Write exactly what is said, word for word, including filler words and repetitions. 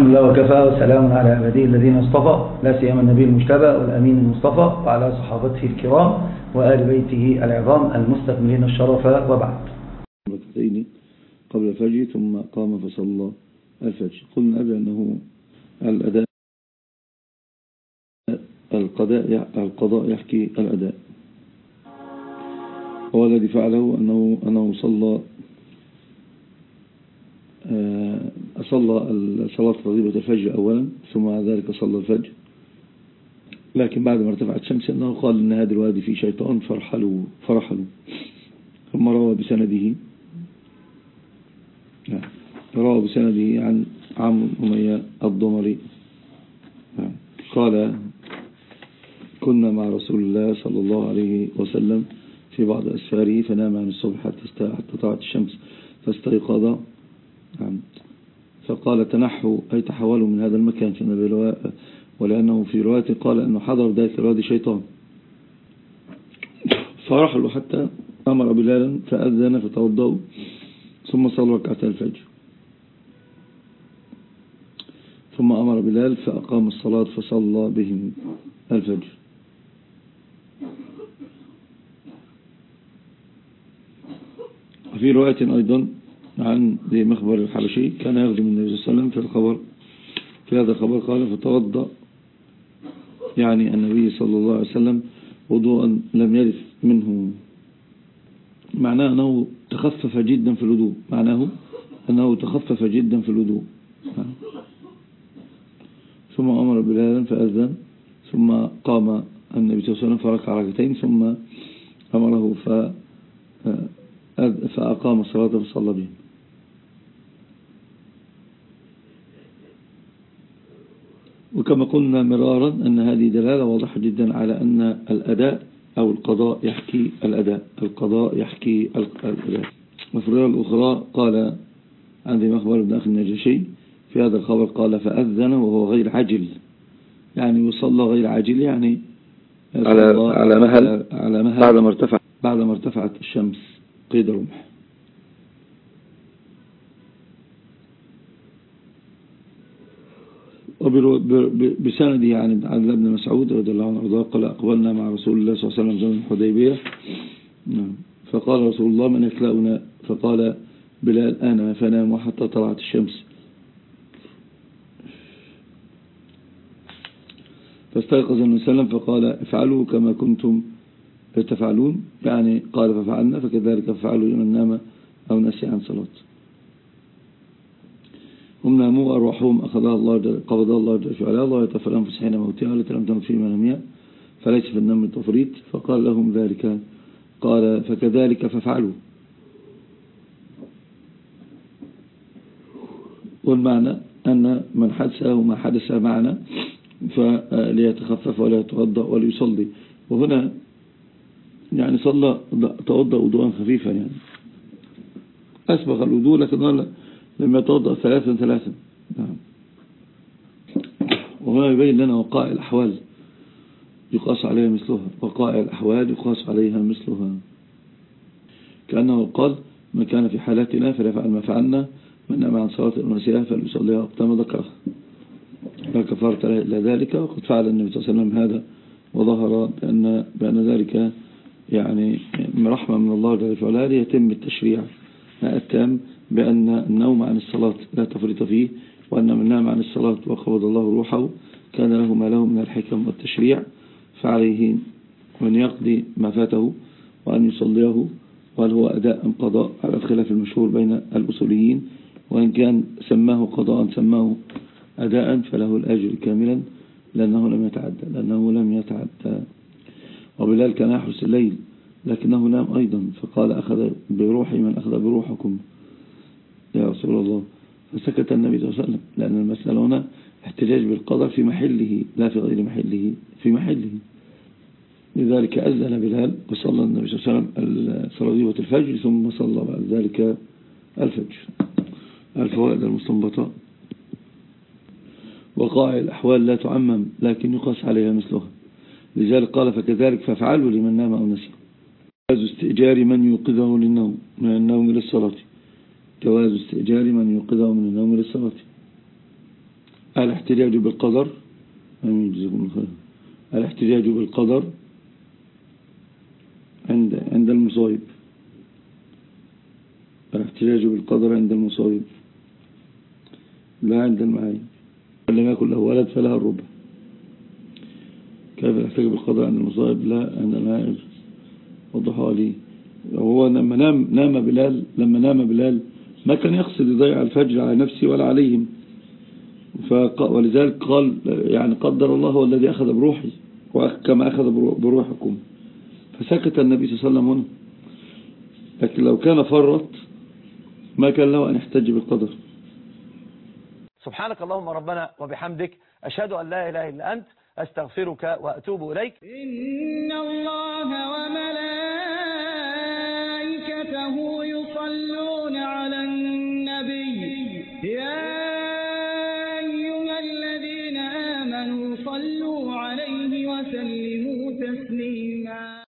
الحمد لله وكفى وسلام على عباده الذين اصطفى لا سيما النبي المجتبى والأمين المصطفى وعلى صحابته الكرام وآل بيته العظام المستكملين الشرف وبعد. ركعتين قبل الفجر ثم قام فصلى الفجر. قلنا قبل أنه الأداء القضاء القضاء يحكي الأداء، هو الذي فعله أنه أنه صلى صلى صلاة رغيبة الفجر أولا ثم بعد ذلك صلى الفجر، لكن بعد ما ارتفعت الشمس أنه قال إن هذا الوادي فيه شيطان فرحلوا فرحلوا ثم روى بسنده روى بسنده عن عمرو بن أمية الضمري قال كنا مع رسول الله صلى الله عليه وسلم في بعض أسفاره فنام عن الصبح حتى طلعت الشمس فاستيقظ، فقال تنحوا أي تحولوا من هذا المكان، ولأنه في رواية قال أنه حضر ذلك الوادي شيطان فرحلوا حتى أمر بلالا فأذن فتوضأوا ثم صلوا ركعتي الفجر، ثم أمر بلال فأقام الصلاة فصلى بهم الفجر. وفي رواية أيضا عن ذي مخبر الحبشي كان يخدم النبي صلى الله عليه وسلم في الخبر في هذا الخبر قال فتوضأ يعني النبي صلى الله عليه وسلم وضوءا لم يرث منه، معناه أنه تخفف جدا في الوضوء معناه أنه تخفف جدا في الوضوء ثم أمر بلالا فأذن ثم قام النبي صلى الله عليه وسلم فركع ركعتين ثم أمره فأقام الصلاة فصلى بهم. وكما قلنا مرارا أن هذه دلالة واضحة جدا على أن الأداء أو القضاء يحكي الأداء القضاء يحكي الأداء. وفي الرواية الأخرى قال عن ذي مخبر بن أخي النجاشي في هذا الخبر قال فأذن وهو غير عاجل، يعني يصلى غير عاجل يعني على على مهل على مهل بعد ما ارتفع بعد ما ارتفعت الشمس قيد رمح. وبسنده عن عبد الله بن مسعود رضي الله عنه وارضاه قال أقبلنا مع رسول الله صلى الله عليه وسلم زمن الحديبية فقال رسول الله من يكلأنا، فقال بلال أنا فنام حتى طلعت الشمس فاستيقظ النبي صلى الله عليه وسلم فقال افعلوا كما كنتم تفعلون، يعني قال ففعلنا فكذلك فعلوا لمن نام أو نسي عن صلاة. هم ناموا أرواحهم أخذها الله قبضها الله جل وعلا، الله يتوفى الأنفس حين موتها التي لم تمت في منامها فليس في النوم التفريط، فقال لهم ذلك قال فكذلك ففعلوا. والمعنى أن من حدث له ما حدث معنا فليتخفف ولا يتوضأ وليصلي. وهنا يعني صلى توضأ وضوءا خفيفا، يعني أسبغ الوضوء لكن لم يتوضأ ثلاثا ثلاثا. نعم. وهنا يبين لنا وقائع الأحوال يقاس عليها مثلها، وقائع الأحوال يقاس عليها مثلها، كأنه قال من كان في حالتنا فليفعل ما فعلنا، من نام عن صلاة ونسيها فليصليها وقت ما ذكرها لا كفارة له إلا ذلك. وقد فعل النبي صلى الله عليه وسلم هذا وظهر بأن, بأن ذلك يعني رحمة من الله جل وعلا ليتم التشريع التام بأن النوم عن الصلاة لا تفرط فيه، وأن من نام عن الصلاة وقبض الله روحه كان له ما له من الحكم والتشريع، فعليه من يقضي ما فاته وأن يصليه، وهل هو أداء أم قضاء على الخلاف المشهور بين الأصوليين، وإن كان سماه قضاء سماه أداء فله الأجر كاملا لأنه لم يتعدى لأنه لم يتعدى. وبلال كان يحرس الليل لكنه نام أيضا، فقال أخذ بروحي من أخذ بروحكم يا رسول الله، فسكت النبي صلى الله عليه وسلم، لأن المسألة هنا احتجاج بالقدر في محله لا في غير محله في محله. لذلك أذن بلال وصلى النبي صلى الله عليه وسلم صلاة الفجر ثم صلى بعد ذلك الفجر. الفوائد المستنبطة وقائع الأحوال لا تعمم لكن يقاس عليها مثلها، لذلك قال فكذلك فافعلوا لمن نام أو نسي. جواز استئجار من يوقظه للنوم من النوم للصلاة جواز استئجار من يوقظه من النوم للصلاة الاحتجاج بالقدر، آمين جزاكم الله خير. الاحتجاج بالقدر عند عند المصائب، الاحتجاج بالقدر عند المصائب لا عند المعايب. لم يكن له ولد فلها الربع. كيف الاحتجاج بالقدر عند المصائب لا عند المعايب؟ وضحوا لي. هو لما نام نام بلال لما نام بلال ما كان يقصد يضيع الفجر على نفسه ولا عليهم، ولذلك قال يعني قدر الله هو الذي أخذ بروحي كما أخذ بروحكم، فسكت النبي صلى الله عليه وسلم هنا. لكن لو كان فرط ما كان له أن يحتج بالقدر. سبحانك اللهم ربنا وبحمدك، أشهد أن لا إله إلا أنت، أستغفرك وأتوب إليك. إن الله وملائكته يصلون على النبي، يا أيها الذين آمنوا صلوا عليه وسلموا تسليما.